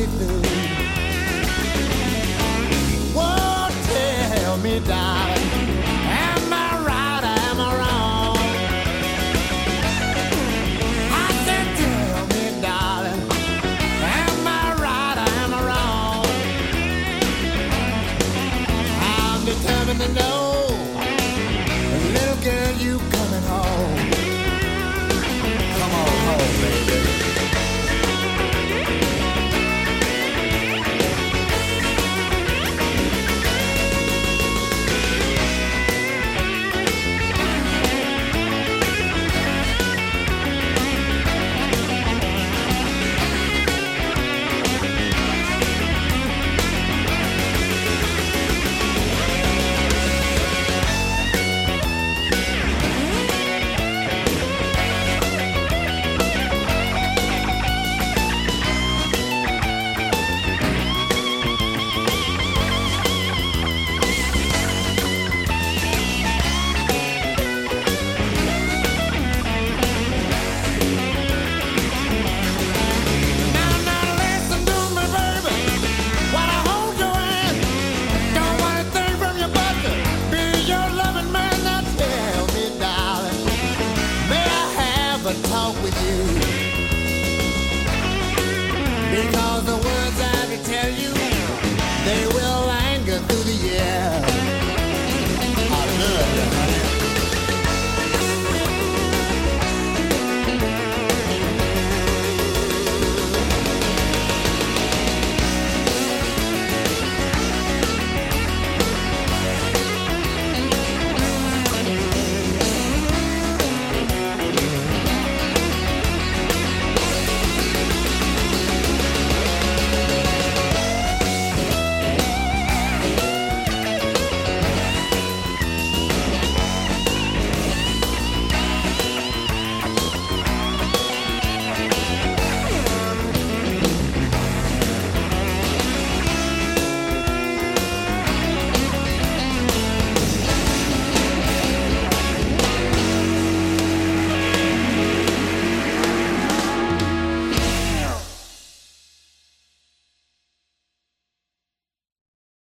hardly through. Whoa, tell me, darling, am I right or am I wrong? I said, tell me, darling, am I right or am I wrong? I'm determined to know, little girl, you coming home. Come on home, baby. Talk with you, because the words I can tell you, they will linger through the years.